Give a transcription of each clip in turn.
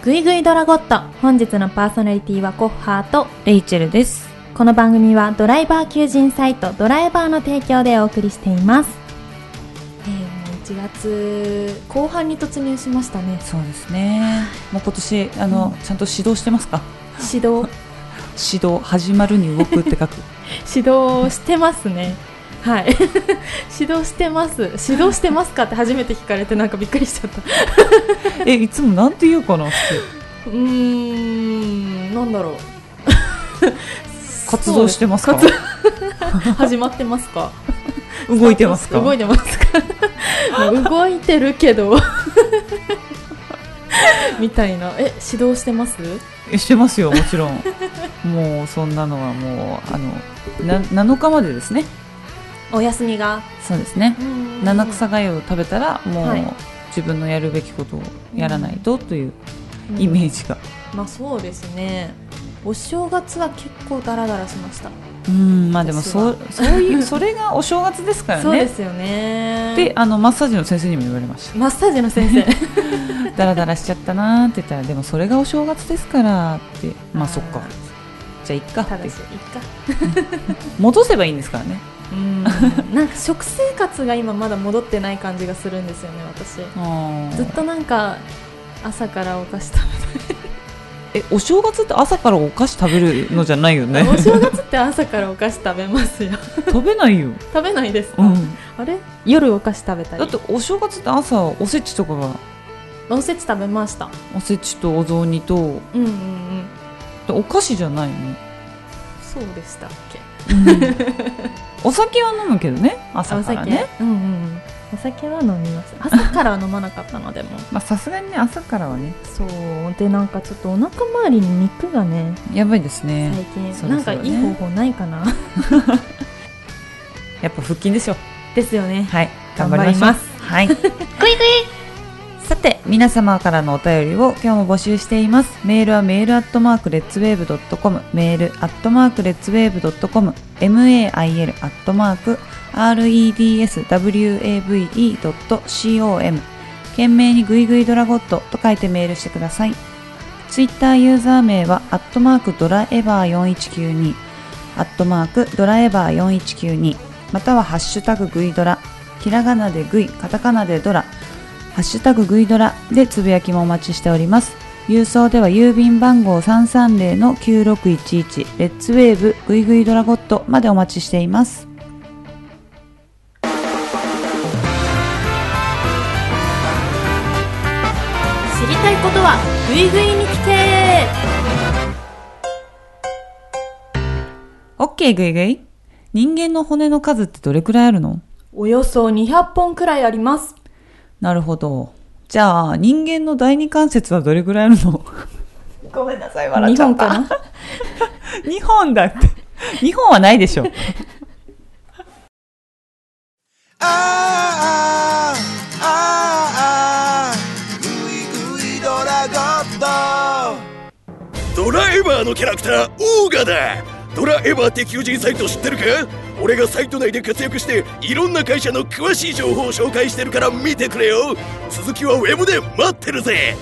ぐいぐいドラゴット、本日のパーソナリティはコッハーとレイチェルです。 この番組はドライバー求人サイトドライバーの提供でお送りしています。もう1月後半に突入しましたね。 そうですね。もう今年ちゃんと指導してますか？ 指導始まるに動くって書く指導してますね。はい指導してます。指導してますかって初めて聞かれてなんかびっくりしちゃったいつもなんて言うかな。 なんだろう活動してますか？ 始まってますか？ 動いてますか？ 動いてますか？動いてるけどみたいな。指導してます？ してますよ、もちろんもうそんなのはもう7日までですね。 お休みが。 そうですね。七草がゆを食べたらもう、 はい、 自分のやるべきことをやらないとというイメージが、 まあそうですね。お正月は結構ダラダラしました。 まあでもそういうそれがお正月ですからね。 そうですよね。 でマッサージの先生にも言われました。 マッサージの先生ダラダラしちゃったなって言ったら、でもそれがお正月ですからって。まあそっか、じゃあいっかって。 正しい、いっか戻せばいいんですからね。 なんか食生活が今まだ戻ってない感じがするんですよね、私。ずっとなんか朝からお菓子食べたい。 お正月って朝からお菓子食べるのじゃないよね。 お正月って朝からお菓子食べますよ。 食べないよ。 食べないですか？あれ、夜お菓子食べたり。 だってお正月って朝おせちとかが。 おせち食べました。 おせちとお雑煮と、お菓子じゃないの？ そうでしたっけ？ お酒は飲むけどね、朝からね。 お酒は飲みます。朝からは飲まなかったのでもまあさすがにね、朝からはね。 そうで、なんかちょっとお腹周りに肉がね、やばいですね最近。なんかいい方法ないかなやっぱ腹筋ですよ。 ですよね。 はい、頑張ります。はい。グイグイ。さて、皆様からのお便りを今日も募集しています。メールはメール@retswave.com、メール@retswave.com、mail@retswave.com、懸命にグイグイドラゴットと書いてメールしてください。ツイッターユーザー名はドラエバー4192、ドラエバー4192、またはハッシュタググイドラ、ひらがなでグイ、カタカナでドラ、ハッシュタググイドラでつぶやきもお待ちしております。郵送では郵便番号 330-9611 レッツウェーブグイグイドラゴットまでお待ちしています。 知りたいことはグイグイに聞け。 OK グイグイ。人間の骨の数ってどれくらいあるの？ およそ200本くらいあります。 なるほど。じゃあ人間の第二関節はどれくらいあるの？ごめんなさい、笑っちゃった。2本かな2本だって。2本はないでしょ。 ドラエバーのキャラクターオーガだ。ドラエバーって求人サイト知ってるか？俺がサイト内で活躍していろんな会社の詳しい情報を紹介してるから見てくれよ。続きはウェブで待ってるぜ。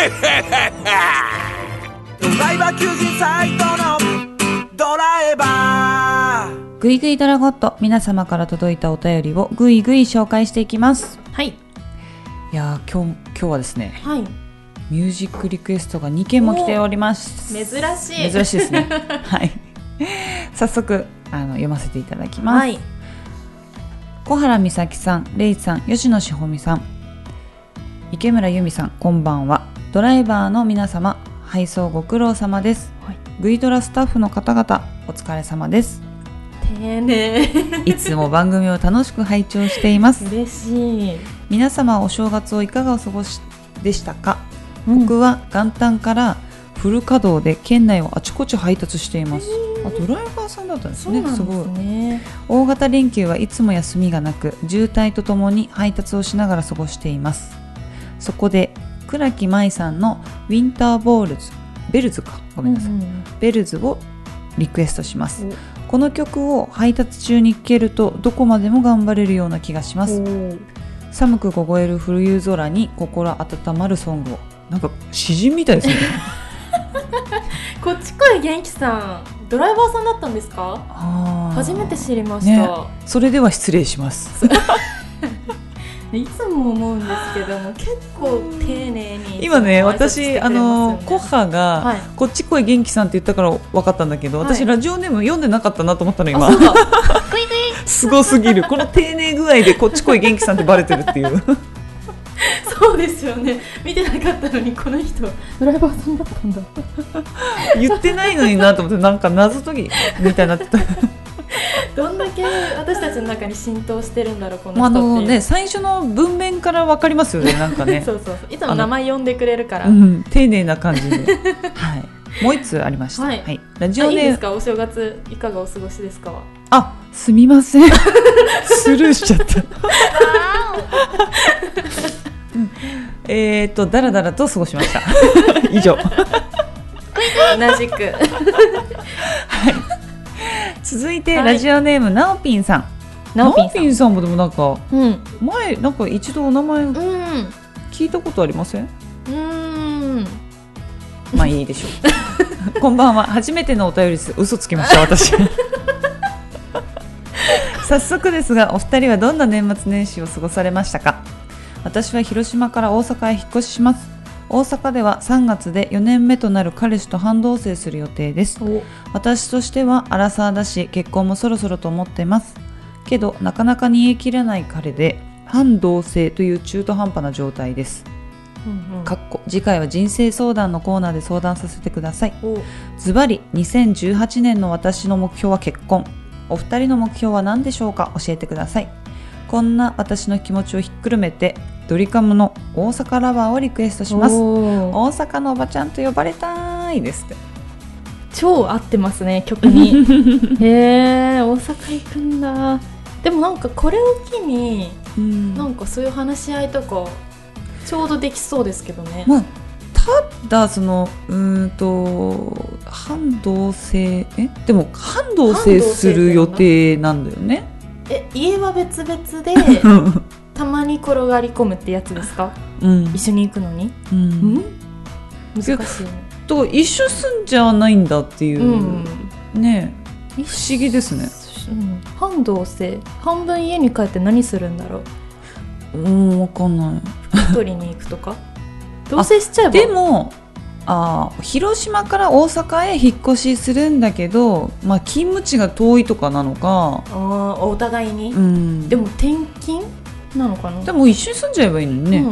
ドライバー求人サイトのドラエバー。 グイグイドラゴット、皆様から届いたお便りをグイグイ紹介していきます。 はい。 いや今日はですね、 はい、 ミュージックリクエストが2件も来ております。 珍しいですね。はい。早速読ませていただきます。はい、小原美咲さん、レイさん、吉野志保美さん、池村由美さん、こんばんは。ドライバーの皆様、配送ご苦労様です。はい、グイドラスタッフの方々、お疲れ様です。 丁寧。 いつも番組を楽しく拝聴しています。 嬉しい。 皆様お正月をいかがお過ごしでしたか？僕は元旦からフル稼働で県内をあちこち配達しています。ドライバーさんだったんですね。すごい。大型連休はいつも休みがなく、渋滞とともに配達をしながら過ごしています。そこで倉木舞さんのウィンターボールズ、ベルズか、ごめんなさい、ベルズをリクエストします。この曲を配達中に聴けるとどこまでも頑張れるような気がします。寒く凍える冬空に心温まるソングをなんか詩人みたいですね。 こっち来い元気さん、ドライバーさんだったんですか？初めて知りました、 ね、それでは失礼します。 いつも思うんですけども、結構丁寧に今ね、私コッハが、はい、こっち来い元気さんって言ったから分かったんだけど、私、ラジオネーム読んでなかったなと思ったの今。すごすぎる、この丁寧具合でこっち来い元気さんってバレてるっていう。 そうですよね、見てなかったのにこの人ドライバーさんだったんだ。 言ってないのになと思って、なんか謎解きみたいになってた。 どんだけ私たちの中に浸透してるんだろうこの人っていう、 最初の文面から分かりますよね、なんかね。 そうそうそう、いつも名前呼んでくれるから、 丁寧な感じで、はい、もう一つありました、はいはい、ラジオネーム。いいですか、 お正月いかがお過ごしですか？ あ、すみません。スルーしちゃった。だらだらと過ごしました。以上。 同じく。はい。 続いて、ラジオネームなおぴんさん。なおぴんさんもでもなんか、前なんか一度お名前聞いたことありません？まあいいでしょう。こんばんは。初めてのお便りです。嘘つきました私。早速ですが、お二人はどんな年末年始を過ごされましたか？私は広島から大阪へ引っ越しします。大阪では3月で4年目となる彼氏と半同棲する予定です。私としてはアラサーだし、結婚もそろそろと思ってます。けどなかなか煮え切らない彼で、半同棲という中途半端な状態です。次回は人生相談のコーナーで相談させてください。ズバリ2018年の私の目標は結婚。お二人の目標は何でしょうか？教えてください。こんな私の気持ちをひっくるめてドリカムの大阪ラバーをリクエストします。大阪のおばちゃんと呼ばれたいですって。 超合ってますね、曲に。へー、大阪行くんだ。でもなんかこれを機に、なんかそういう話し合いとかちょうどできそうですけどね。 ただその半同棲でも半同棲する予定なんだよね。 家は別々でたまに転がり込むってやつですか？一緒に行くのに、難しいね。 だから一緒住んじゃないんだっていう、ね、不思議ですね。 半同棲、半分家に帰って何するんだろう。 分かんない。 服取りに行くとか。同棲しちゃえば。 でも広島から大阪へ引っ越しするんだけど、勤務地が遠いとかなのか、 お互いに、でも転勤なのかな。 でも一緒に住んじゃえばいいのにね、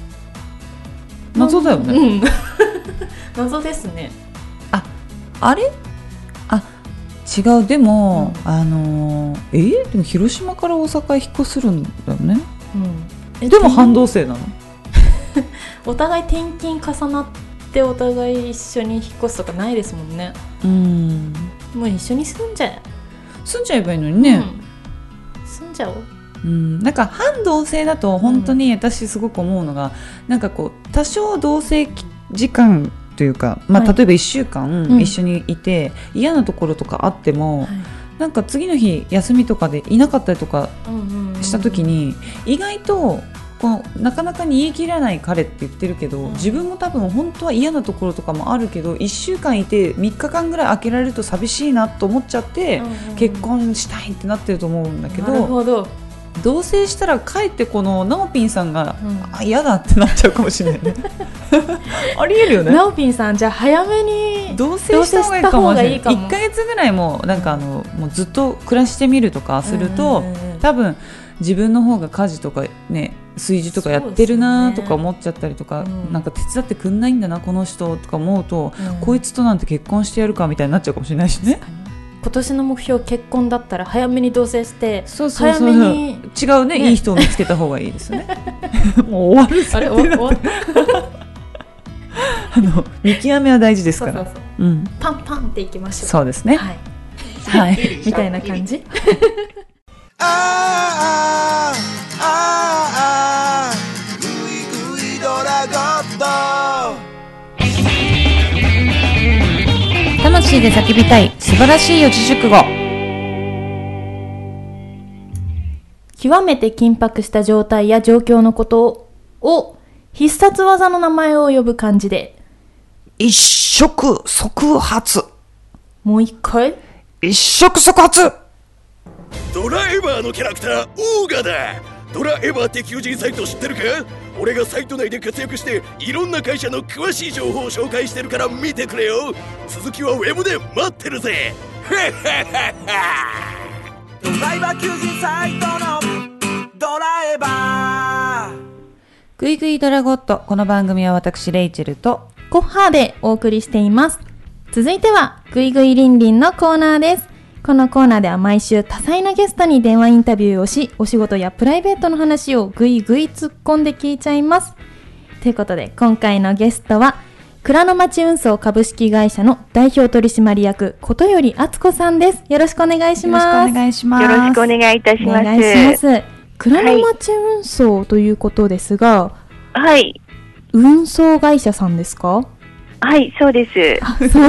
謎だよね、 謎ですね。 あれ違う。でも、でも広島から大阪へ引っ越しするんだよね、でも半同棲なの。 お互い転勤重なってお互い一緒に引っ越すとかないですもんね。もう一緒に住んじゃえばいいのにね、住んじゃおう。 なんか半同棲だと本当に私すごく思うのが、なんかこう多少同棲時間というか、例えば1週間一緒にいて、嫌なところとかあっても、なんか次の日休みとかでいなかったりとかした時に、意外となかなか煮え切らない彼って言ってるけど、自分も多分本当は嫌なところとかもあるけど、1週間いて3日間ぐらい空けられると寂しいなと思っちゃって、結婚したいってなってると思うんだけど、 なるほど。 同棲したらかえってこのナオピンさんが、嫌だってなっちゃうかもしれないね。ありえるよね。 ナオピンさん、じゃあ早めに同棲した方がいいかもしれない。1ヶ月ぐらいもなんかもうずっと暮らしてみるとかすると、多分自分の方が家事とかね、炊事とかやってるなとか思っちゃったりとか、なんか手伝ってくんないんだなこの人とか思うと、こいつとなんて結婚してやるかみたいになっちゃうかもしれないしね。 今年の目標結婚だったら早めに同棲して、 早めに違うね、いい人を見つけた方がいいですよね。もう終わる。あれ終わった。見極めは大事ですから。 パンパンっていきましょう。 そうですね。 はい。みたいな感じ。 グイグイドラゴット。 魂で叫びたい素晴らしい四字熟語。極めて緊迫した状態や状況のことを必殺技の名前を呼ぶ漢字で。 一触即発。 もう一回。 一触即発。 ドラエバーのキャラクターオーガだ。ドラエバーって求人サイト知ってるか？俺がサイト内で活躍していろんな会社の詳しい情報を紹介してるから見てくれよ。続きはウェブで待ってるぜ。 ドライバー求人サイトのドラエバー。 グイグイドラゴット。この番組は私レイチェルとコッハーでお送りしています。続いてはグイグイリンリンのコーナーです。このコーナーでは毎週多彩なゲストに電話インタビューをし、お仕事やプライベートの話をグイグイ突っ込んで聞いちゃいます。ということで今回のゲストは倉野町運送株式会社の代表取締役ことよりあつこさんです。よろしくお願いします。 よろしくお願いします。 よろしくお願いいたします。 お願いします。倉野町運送ということですが、 はい。 運送会社さんですか？ はい、そうです。 運送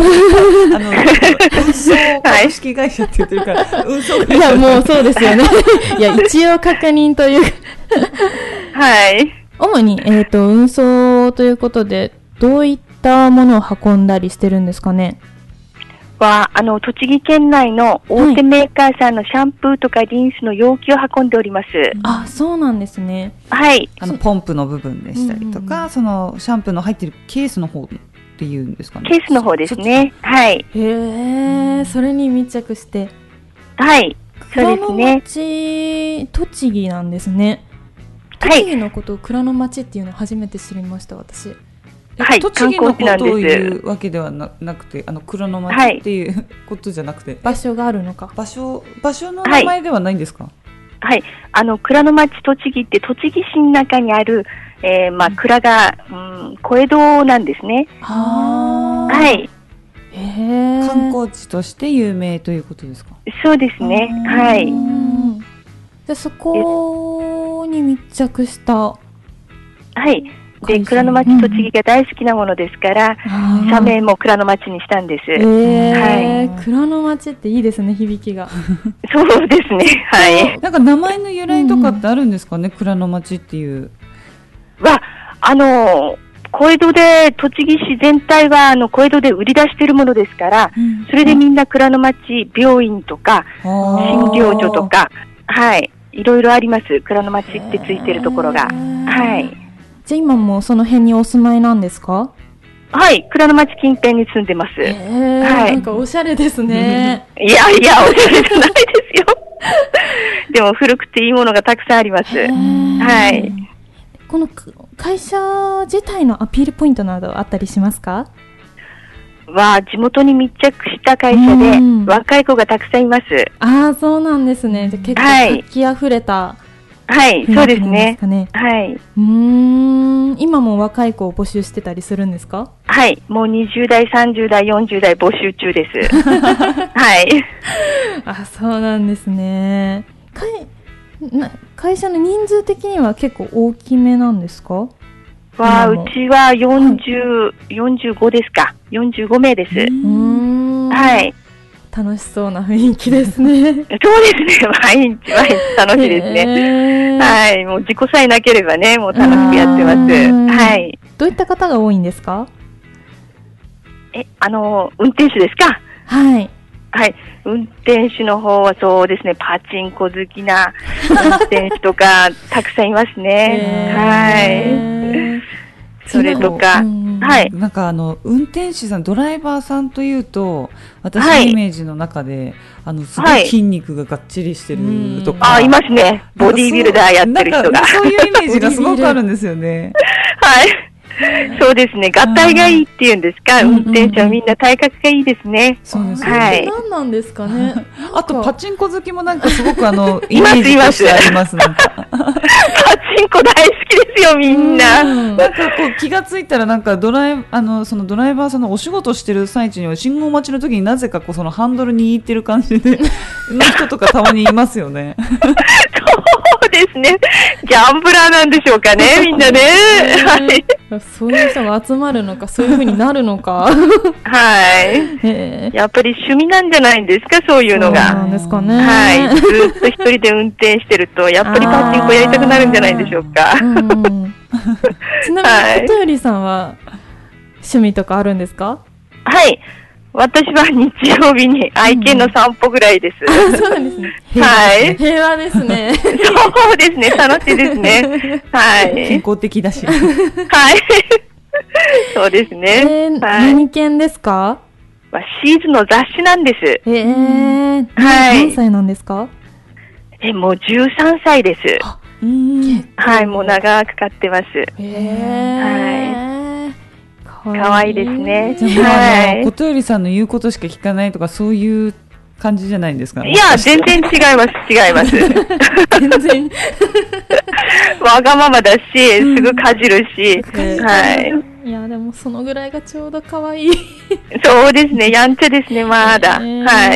株式会社って言ってるから、運送会社。 いや、もうそうですよね。いや、一応確認という。 はい。 主に、運送ということで、どういったものを運んだりしてるんですかね？ 栃木県内の大手メーカーさんのシャンプーとかリンスの容器を運んでおります。 あ、そうなんですね。 はい。 ポンプの部分でしたりとか、そのシャンプーの入ってるケースの方っていうんですかね。 ケースの方ですね。はい。 へー、それに密着して。 はい。そうですね。 倉野町、栃木なんですね。栃木のことを倉野町っていうのを初めて知りました、私。 はい、 栃木のことを言うわけでは なくて、倉野町っていうことじゃなくて、 場所があるのか。 場所の名前ではないんですか？ はい。倉野町栃木って栃木市の中にある、蔵が、小江戸なんですね。 はい。 観光地として有名ということですか？ そうですね。はい。 で、そこに密着した。 はい。で、倉野町栃木が大好きなものですから、社名も倉野町にしたんです。 はい。倉野町っていいですね、響きが。 そうですね。はい。 なんか名前の由来とかってあるんですかね、倉野町っていう。 小江戸で、栃木市全体は小江戸で売り出しているものですから、それでみんな倉野町病院とか、診療所とか、はい。いろいろあります。倉野町ってついてるところが。はい。 じゃあ今もその辺にお住まいなんですか？ はい、倉野町近辺に住んでます。はい。 なんかおしゃれですね。 いや、おしゃれじゃないですよ。でも古くていいものがたくさんあります。はい。 この会社自体のアピールポイントなどあったりしますか？ 地元に密着した会社で若い子がたくさんいます。 ああ、そうなんですね。じゃ結構活気あふれた。 はい、そうですね。はい。 今も若い子を募集してたりするんですか？ はい、もう20代、30代、40代募集中です。はい。 あ、そうなんですね。会社の人数的には結構大きめなんですか？うちは45ですか。45名です。はい。 楽しそうな雰囲気ですね。 そうですね。毎日楽しいですね。はい。もう自己さえなければね、もう楽しくやってます。はい。 どういった方が多いんですか？ 運転手ですか？はい。はい。運転手の方はそうですね、パチンコ好きな運転手とかたくさんいますね。はい。それとか、はい。 なんか運転手さん、ドライバーさんというと、私のイメージの中で、すごい筋肉ががっちりしてるとか。 いますね。ボディービルダーやってる人が。 そういうイメージがすごくあるんですよね。 はい。そうですね。合体がいいっていうんですか。運転手はみんな体格がいいいですね。はい。何なんですかね。 あとパチンコ好きもなんかすごくイメージとしてあります。なんかパチンコ大好きですよみんな。 なんか気がついたらなんかそのドライバーさんのお仕事してる最中には信号待ちの時になぜかそのハンドル握ってる感じでの人とかたまにいますよね。 そうですですね。ギャンブラーなんでしょうかね、みんなね。はい。 そういう人が集まるのか、そういう風になるのか。 はい。やっぱり趣味なんじゃないんですか、そういうのが。 そうなんですかね。 はい。ずっと一人で運転してると、やっぱりパチンコやりたくなるんじゃないでしょうか。 ちなみに、ことよりさんは趣味とかあるんですか？ はい。私は日曜日に愛犬の散歩ぐらいです。 そうなんですね。 はい。 平和ですね。 そうですね。楽しいですね。はい。 健康的だし。 はい。そうですね。 何犬ですか？ シーズの雑誌なんです。はい。 何歳なんですか？ もう13歳です。はい。もう長く飼ってます。はい。かわいいですね。 はい。ことよりさんの言うことしか聞かないとか、そういう感じじゃないんですかね。 いや、全然違います、違います。全然。わがままだし、すぐかじるし、はい。 いや、でもそのぐらいがちょうどかわいい。 そうですね、やんちゃですね、まだ。はい。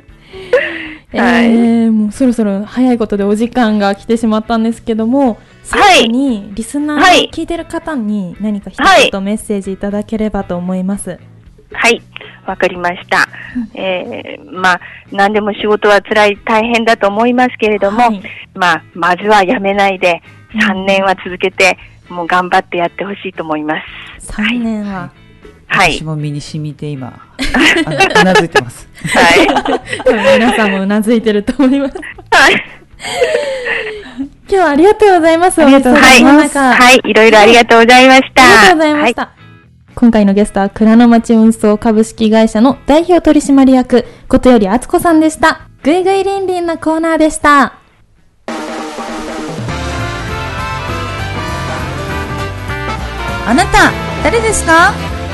もうそろそろ早いことでお時間が来てしまったんですけども、最後にリスナー聞いてる方に何か一言メッセージいただければと思います。 はい、わかりました。まあ、何でも仕事は辛い、大変だと思いますけれども、まずはやめないで、3年は続けて、もう頑張ってやってほしいと思います。 3年は。 はい。私も身に染みて今、うなずいてます。 はい。 皆さんもうなずいてると思います。 はい。 今日はありがとうございます。 ありがとうございます。はい。いろいろありがとうございました。 ありがとうございました。今回のゲストは蔵の町運送株式会社の代表取締役ことよりあつこさんでした。ぐいぐいりんりんなコーナーでした。 あなた誰ですか？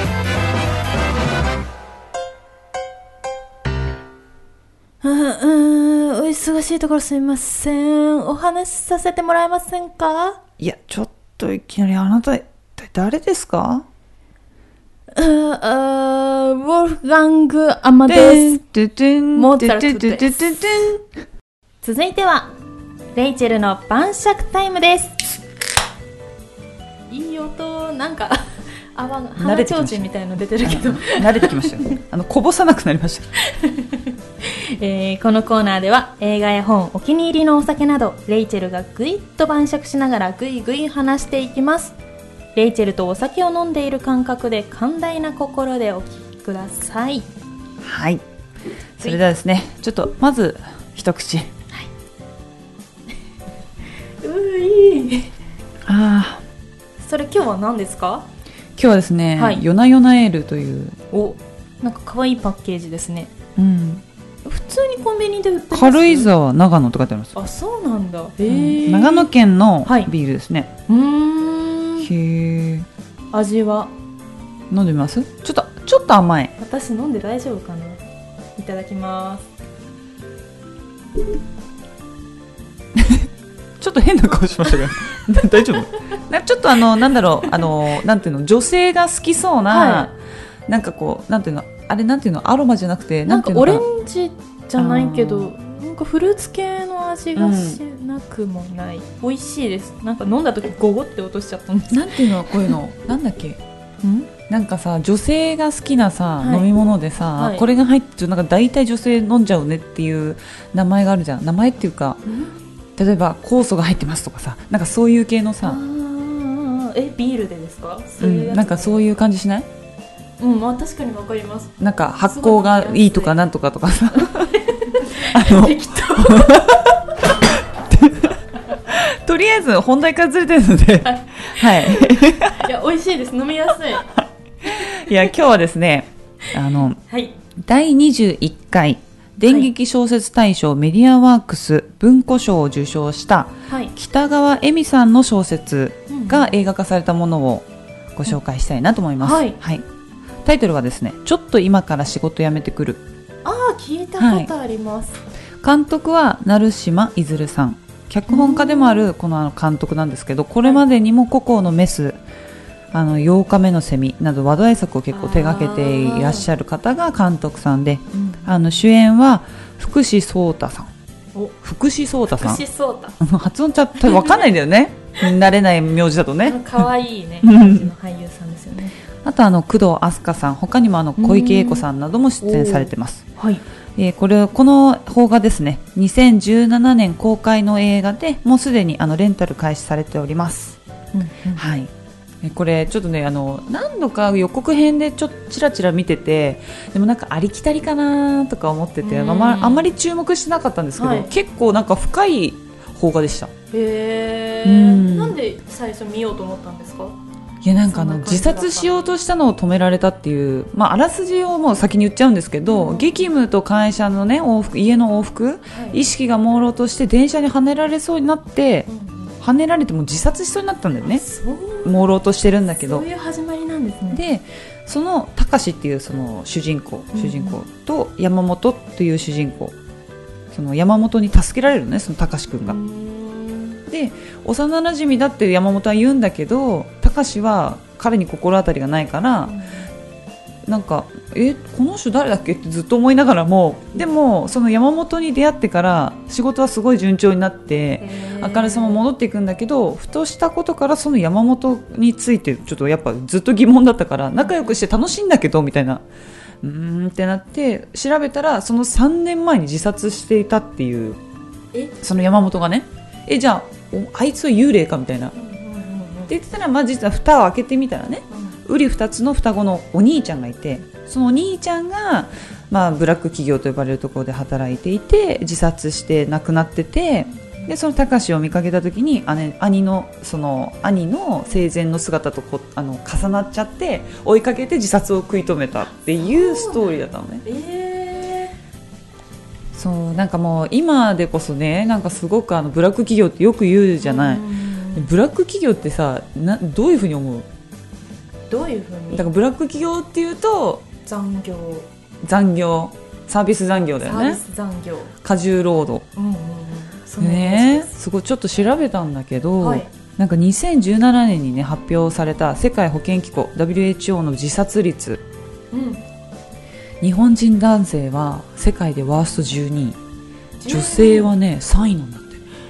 お忙しいところすみません。お話しさせてもらえませんか？ いや、ちょっといきなりあなた一体誰ですか？ ウォルフガング・アマデウス・モーツァルトです。続いてはレイチェルの晩酌タイムです。いい音、なんか泡が鼻ちょうちんみたいの出てるけど慣れてきましたよ。こぼさなくなりました。 このコーナーでは映画や本、お気に入りのお酒などレイチェルがぐいっと晩酌しながらぐいぐい話していきます。レイチェルとお酒を飲んでいる感覚で寛大な心でお聞きください。 はい。それではですね、ちょっとまず一口。はい。 いい。それ今日は何ですか？ 今日はですね、ヨナヨナエールという。 なんか可愛いパッケージですね。 うん。 普通にコンビニで売ってます。 軽井沢長野と書いてあります。 あ、そうなんだ。 長野県のビールですね。 へえ。味は飲んでみます？ちょっと甘い。 私飲んで大丈夫かな。いただきます。 ちょっと変な顔しましたけど大丈夫？ちょっとなんだろう、なんていうの、女性が好きそうな、なんかこう、なんていうの、あれなんていうの、アロマじゃなくて、 なんかオレンジじゃないけど、なんかフルーツ系の味がしなくもない。美味しいです。なんか飲んだ時ゴゴって落としちゃったんです。 なんていうの、こういうの、なんだっけ？なんかさ、女性が好きなさ、飲み物でさ、これが入ってる、なんか大体女性飲んじゃうねっていう名前があるじゃん。名前っていうか、例えば酵素が入ってますとかさ、なんかそういう系のさ。 ビールでですか？ なんかそういう感じしない？ まあ確かにわかります。 なんか発酵がいいとかなんとかとかさ適当とりあえず本題からずれてるのではいいや、美味しいです。飲みやすい。 いや、今日はですね、第21回電撃小説大賞メディアワークス文庫賞を受賞した北川恵美さんの小説が映画化されたものをご紹介したいなと思います。タイトルはですね、ちょっと今から仕事辞めてくる。 聞いたことあります。 監督は成島いずるさん、脚本家でもあるこの監督なんですけど、これまでにも孤高のメス、8日目のセミなど話題作を結構手掛けていらっしゃる方が監督さんで、主演は福士蒼汰さん福士蒼汰さん。 福士蒼汰発音ちゃって分かんないんだよね慣れない名字だとね。 可愛いね感じの俳優さんですよね。 あと工藤飛鳥さん、他にも小池栄子さんなども出演されてます。 はい。 この邦画ですね、2017年公開の映画でもうすでにレンタル開始されております。はい。これちょっとね何度か予告編でチラチラ見てて、でもなんかありきたりかなとか思ってて、あんまり注目してなかったんですけど、結構なんか深い邦画でした。 なんで最初見ようと思ったんですか？ いやなんか自殺しようとしたのを止められたっていう、あらすじをもう先に言っちゃうんですけど、激務と会社のね家の往復、意識が朦朧として電車にはねられそうになって、はねられても自殺しそうになったんだよね。朦朧としてるんだけど、 そういう始まりなんですね。 でその高志っていうその主人公と山本っていう主人公、その山本に助けられるね、その高志くんが。で幼馴染だって山本は言うんだけど、高志は彼に心当たりがないから、なんかこの人誰だっけってずっと思いながらも、でもその山本に出会ってから仕事はすごい順調になって明るさも戻っていくんだけど、ふとしたことからその山本についてちょっとやっぱずっと疑問だったから、仲良くして楽しいんだけどみたいなってなって調べたら、その3年前に自殺していたっていう、その山本がね、じゃああいつは幽霊かみたいなって言ってたら、実は蓋を開けてみたらね、うり二つの双子のお兄ちゃんがいて、そのお兄ちゃんが、ブラック企業と呼ばれるところで働いていて自殺して亡くなってて、でその高志を見かけた時に兄の生前の姿と重なっちゃって追いかけて自殺を食い止めたっていうストーリーだったのね。そうなんかもう今でこそね、なんかすごくブラック企業ってよく言うじゃない。ブラック企業ってさ、どういうふうに思う？ どういうふうに？ だからブラック企業っていうと残業、 サービス残業だよね。 サービス残業、 過重労働、すごいちょっと調べたんだけど、なんか2017年にね発表された世界保健機構 WHO の自殺率、日本人男性は世界でワースト12位、女性はね3位なんだって。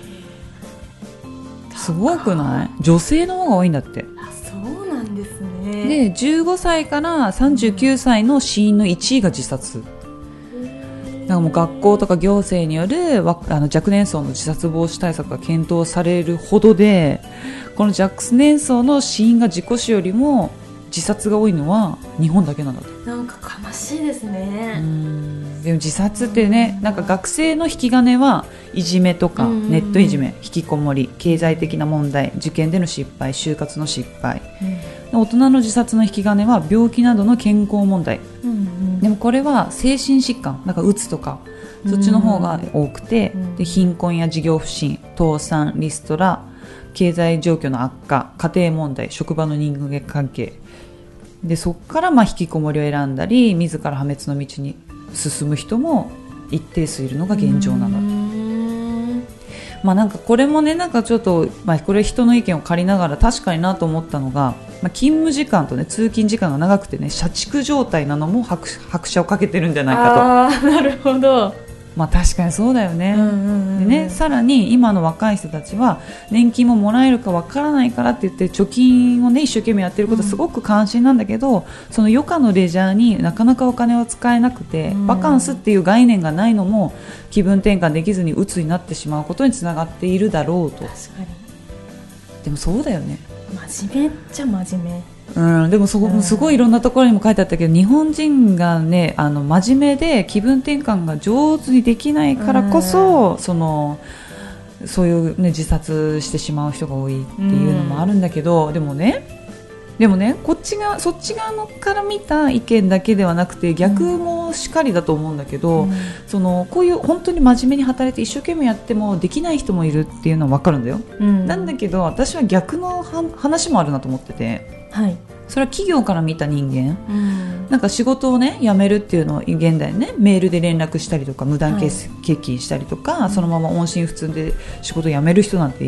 すごくない？女性の方が多いんだって。 そうなんですね。 で15歳から39歳の死因の1位が自殺。なんかもう学校とか行政による若年層の自殺防止対策が検討されるほどで、この若年層の死因が事故死よりも自殺が多いのは日本だけなんだって。 なんか悲しいですね。 でも自殺ってね、なんか学生の引き金はいじめとかネットいじめ、引きこもり、経済的な問題、受験での失敗、就活の失敗、大人の自殺の引き金は病気などの健康問題、でもこれは精神疾患、なんかうつとかそっちの方が多くて、で貧困や事業不振、倒産、リストラ、経済状況の悪化、家庭問題、職場の人間関係で、そこから引きこもりを選んだり自ら破滅の道に進む人も一定数いるのが現状なんだ。なんかこれもね、なんかちょっと、これ人の意見を借りながら確かになと思ったのが、勤務時間とね通勤時間が長くてね、社畜状態なのも拍車をかけてるんじゃないかと。 なるほど。 確かにそうだよね。でね、さらに今の若い人たちは年金ももらえるかわからないからって言って貯金をね一生懸命やってることすごく関心なんだけど、その余暇のレジャーになかなかお金を使えなくて、バカンスっていう概念がないのも気分転換できずに鬱になってしまうことにつながっているだろうと。 確かに。 でもそうだよね。 真面目っちゃ真面目。 でもすごいいろんなところにも書いてあったけど、日本人がね真面目で気分転換が上手にできないからこそ、そういう、ね、自殺してしまう人が多いっていうのもあるんだけど、でもねそっち側のから見た意見だけではなくて逆もしかりだと思うんだけど、こういう本当に真面目に働いて一生懸命やってもできない人もいるっていうのは分かるんだよ。なんだけど私は逆の話もあるなと思ってて、それは企業から見た人間、なんか仕事をね辞めるっていうのを現代ねメールで連絡したりとか無断欠勤したりとか、そのまま音信不通で仕事を辞める人なんて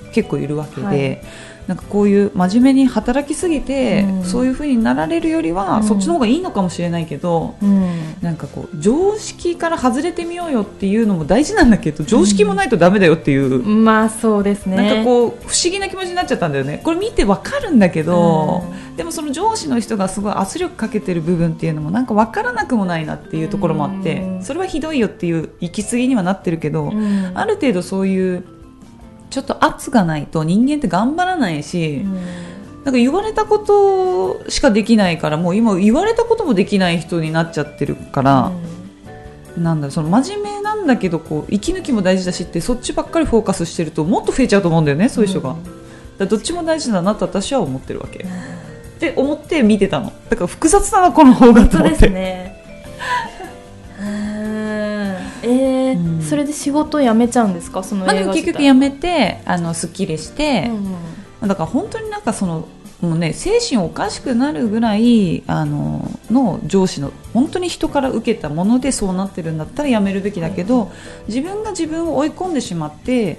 結構いるわけで、なんかこういう真面目に働きすぎて、そういう風になられるよりは、そっちの方がいいのかもしれないけど、なんかこう常識から外れてみようよっていうのも大事なんだけど、常識もないとダメだよっていう、 まあそうですね、 なんかこう不思議な気持ちになっちゃったんだよね。これ見てわかるんだけど、でもその上司の人がすごい圧力かけてる部分っていうのもなんかわからなくもないなっていうところもあって、それはひどいよっていう行き過ぎにはなってるけど、ある程度そういうちょっと圧がないと人間って頑張らないし、なんか言われたことしかできないから、もう今言われたこともできない人になっちゃってるから、なんだその真面目なんだけどこう息抜きも大事だしって、そっちばっかりフォーカスしてるともっと増えちゃうと思うんだよね、そういう人が。だからどっちも大事だなと私は思ってるわけ、って思って見てたの。だから複雑だなこの方がと思って。 そうですね。それで仕事辞めちゃうんですか、その映画自体。 でも結局辞めてすっきりして、だから本当になんかそのもうね、精神おかしくなるぐらいの上司の本当に人から受けたものでそうなってるんだったら辞めるべきだけど、自分が自分を追い込んでしまって、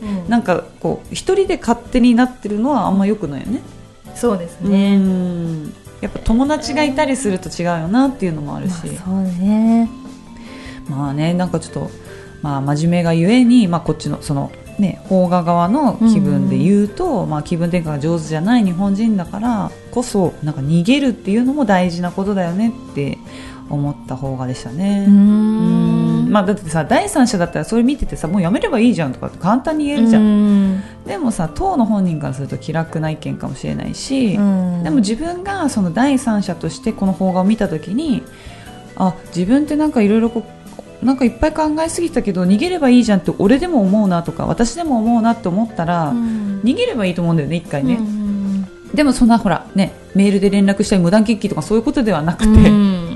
なんかこう一人で勝手になってるのはあんま良くないよね。 そうですね。 やっぱ友達がいたりすると違うよなっていうのもあるし、 そうね。 まあね、なんかちょっと真面目がゆえに、こっちのそのね、邦画側の気分で言うと、気分転換が上手じゃない日本人だからこそ、なんか逃げるっていうのも大事なことだよねって思った邦画でしたね。だってさ、第三者だったらそれ見ててさ、もうやめればいいじゃんとかって簡単に言えるじゃん。でもさ、当の本人からすると気楽な意見かもしれないし、でも自分がその第三者としてこの邦画を見た時に、自分ってなんかいろいろなんかいっぱい考えすぎたけど逃げればいいじゃんって俺でも思うなとか私でも思うなって思ったら、逃げればいいと思うんだよね、一回ね。でもそんなほらね、メールで連絡したり無断欠勤とかそういうことではなくて、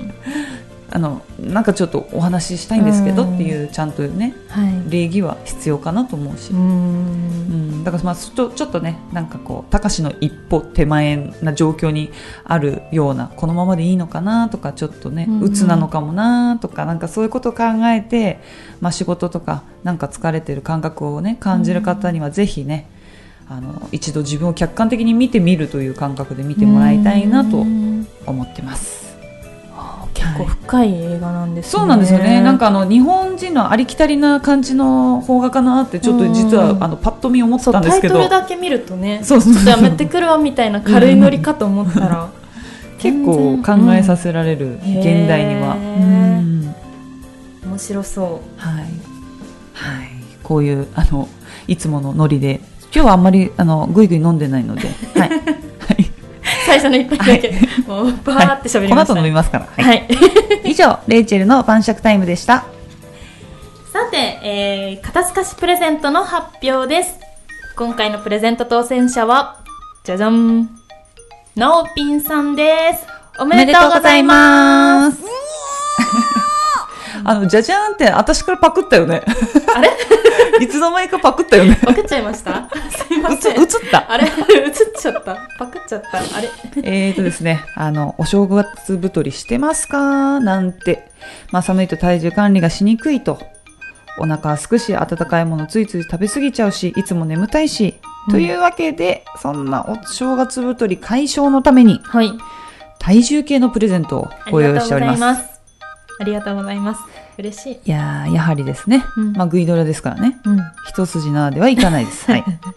なんかちょっとお話ししたいんですけどっていうちゃんとね、礼儀は必要かなと思うし、だからちょっとね、なんかこうたかしの一歩手前な状況にあるような、このままでいいのかなとか、ちょっとね鬱なのかもなとか、なんかそういうことを考えて、仕事とかなんか疲れてる感覚をね感じる方にはぜひね、一度自分を客観的に見てみるという感覚で見てもらいたいなと思ってます。 結構深い映画なんですね。 そうなんですよね。なんか日本人のありきたりな感じの邦画かなってちょっと実はパッと見思ったんですけど、 タイトルだけ見るとね、ちょっとやめてくるわみたいな軽いノリかと思ったら結構考えさせられる、現代には。 面白そう。 こういういつものノリで、今日はあんまりぐいぐい飲んでないので、 最初の一杯だけ、もうバーって喋りましたね。 この後飲みますから。以上、レイチェルの晩酌タイムでした。 さて、肩透かしプレゼントの発表です。今回のプレゼント当選者は、じゃじゃん、なおぴんさんです。おめでとうございます。 じゃじゃーんって私からパクったよね。 あれいつの間にかパクったよね。 パクっちゃいました。すいません。 映ったあれ映っちゃった。パクっちゃった。あれですね、お正月太りしてますかなんて、寒いと体重管理がしにくいと、お腹はすくし、温かいものついつい食べ過ぎちゃうし、いつも眠たいし、というわけで、そんなお正月太り解消のために、体重計のプレゼントをご用意しております。 ありがとうございます。嬉しい。 いややはりですね、グイドラですからね、一筋縄ではいかないです。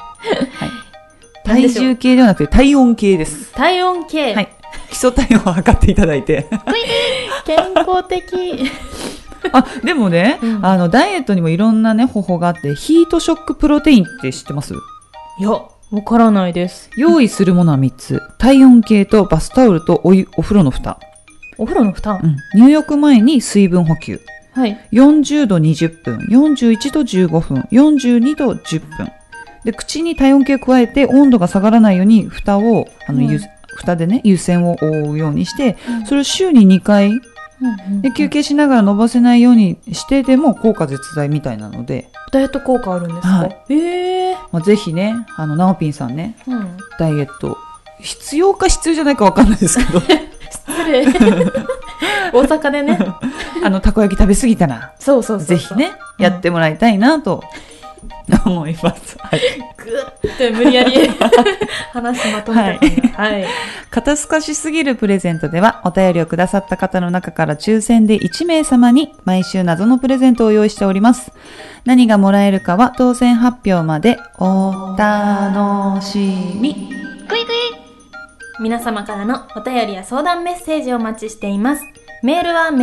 体重計ではなくて体温計です。 体温計。 基礎体温を測っていただいて。 健康的。 でもね、ダイエットにもいろんなね方法があって、ヒートショックプロテインって知ってます？ いや、わからないです。 用意するものは3つ。体温計とバスタオルとお風呂の蓋。 お風呂の蓋？ 入浴前に水分補給。40度20分、41度15分、42度10分。で、口に体温計を加えて温度が下がらないように蓋を、蓋でね、湯煎を覆うようにして、それを週に2回、で、休憩しながら伸ばせないようにしてでも効果絶大みたいなので。 ダイエット効果あるんですか？ ぜひね、なおぴんさんね、ダイエット、必要か必要じゃないかわかんないですけど。 失礼。大阪でね。 たこ焼き食べ過ぎたら、 そうぜひね、やってもらいたいなと思います。はい。 ぐって無理やり話まとめた。はい。 肩透かしすぎるプレゼントでは、お便りをくださった方の中から抽選で1名様に毎週謎のプレゼントを用意しております。何がもらえるかは当選発表までお楽しみ。 グイグイ。皆様からのお便りや相談メッセージをお待ちしています。メールは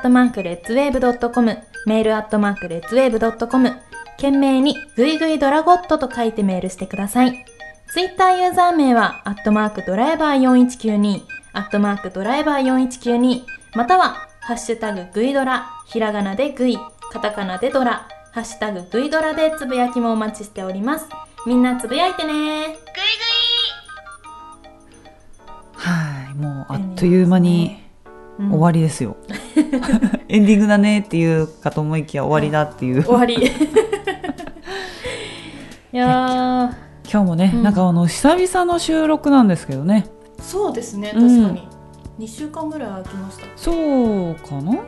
mail@redzwave.com、mail@redzwave.com、懸命にぐいぐいドラゴットと書いてメールしてください。ツイッターユーザー名はドライバー4192、ドライバー4192、またはハッシュタググイドラ、ひらがなでグイ、カタカナでドラ、ハッシュタググイドラでつぶやきもお待ちしております。みんなつぶやいてね。グイグイ。 はい、もうあっという間に終わりですよ。エンディングだねっていうかと思いきや終わりだっていう。 終わり。いや今日もね、なんか久々の収録なんですけどね。 そうですね、確かに。2週間ぐらい空きました。 そうかな。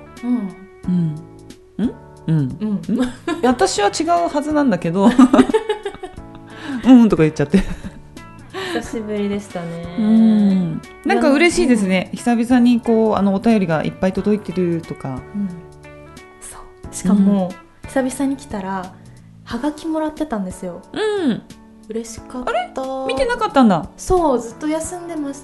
私は違うはずなんだけどとか言っちゃって久しぶりでしたね。 なんか嬉しいですね、久々にこうお便りがいっぱい届いてるとか、 そうしかも、久々に来たらはがきもらってたんですよ。嬉しかった。あれ見てなかったんだ。 そうずっと休んでまして、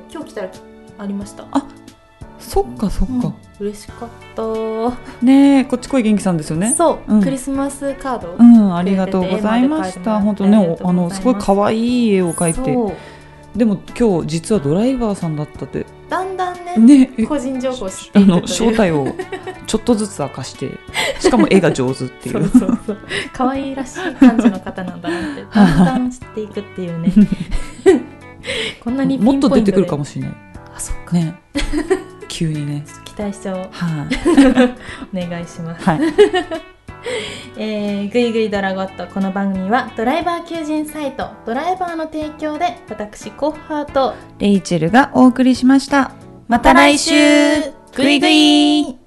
今日来たらありました。 あ、そっかそっか、 嬉しかったね。こっち来い元気さんですよね。 そう、クリスマスカード、 ありがとうございました。本当ね、すごい可愛い絵を描いて。でも今日実はドライバーさんだったって。 だんだんね個人情報を知っていくという正体をちょっとずつ明かして、しかも絵が上手っていうそう可愛いらしい感じの方なんだなってだんだん知っていくっていうね。こんなにピンポイントでもっと出てくるかもしれない。 あ、そっかね。急にね。 期待しちゃおう。お願いします。 はい。 ぐいぐいドラゴット、この番組はドライバー求人サイトドライバーの提供で、私コッハーとレイチェルがお送りしました。また来週。 ぐいぐい。